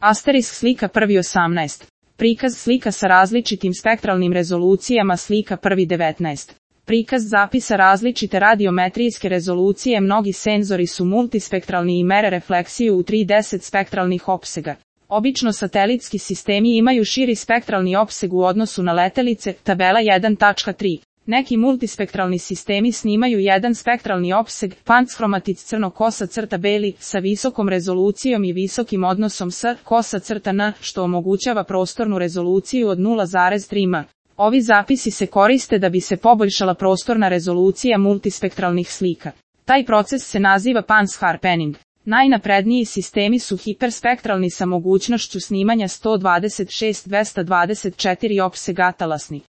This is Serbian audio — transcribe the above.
Asterisk slika prvi 18. Prikaz slika sa različitim spektralnim rezolucijama slika prvi 19. Prikaz zapisa različite radiometrijske rezolucije. Mnogi senzori su multispektralni i mere refleksiju u 3-10 spektralnih opsega. Obično satelitski sistemi imaju širi spektralni opseg u odnosu na letelice, tabela 1.3. Neki multispektralni sistemi snimaju jedan spektralni opseg, panchromatic crno-beli, sa visokom rezolucijom i visokim odnosom s (n), što omogućava prostornu rezoluciju od 0,3 m. Ovi zapisi se koriste da bi se poboljšala prostorna rezolucija multispektralnih slika. Taj proces se naziva pansharpening. Najnapredniji sistemi su hiperspektralni sa mogućnošću snimanja 126-224 opsega talasni.